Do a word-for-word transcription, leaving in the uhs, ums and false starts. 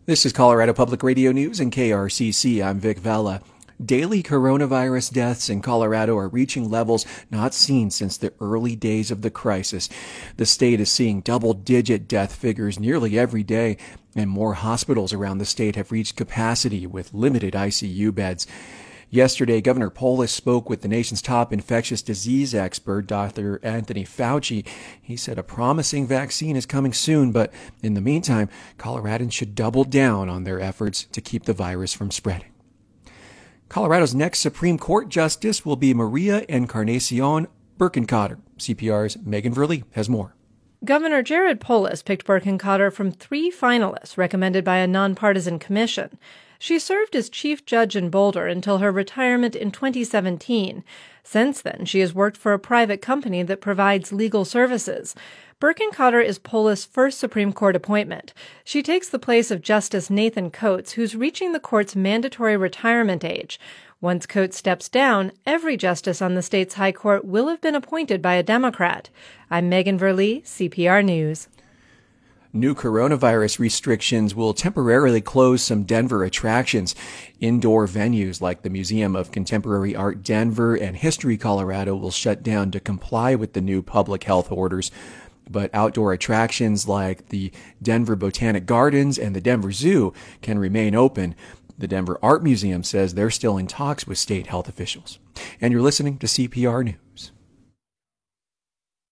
This is Colorado Public Radio News and K R C C. I'm Vic Vela. Daily coronavirus deaths in Colorado are reaching levels not seen since the early days of the crisis. The state is seeing double-digit death figures nearly every day, and more hospitals around the state have reached capacity with limited I C U beds. Yesterday, Governor Polis spoke with the nation's top infectious disease expert, Doctor Anthony Fauci. He said a promising vaccine is coming soon, but in the meantime, Coloradans should double down on their efforts to keep the virus from spreading. Colorado's next Supreme Court justice will be Maria Encarnacion Berkenkotter. C P R's Megan Verlee has more. Governor Jared Polis picked Berkenkotter from three finalists recommended by a nonpartisan commission. She served as chief judge in Boulder until her retirement in twenty seventeen. Since then, she has worked for a private company that provides legal services. Berkenkotter is Polis' first Supreme Court appointment. She takes the place of Justice Nathan Coates, who's reaching the court's mandatory retirement age. Once Coates steps down, every justice on the state's high court will have been appointed by a Democrat. I'm Megan Verlee, C P R News. New coronavirus restrictions will temporarily close some Denver attractions. Indoor venues like the Museum of Contemporary Art Denver and History Colorado will shut down to comply with the new public health orders. But outdoor attractions like the Denver Botanic Gardens and the Denver Zoo can remain open. The Denver Art Museum says they're still in talks with state health officials. And you're listening to C P R News.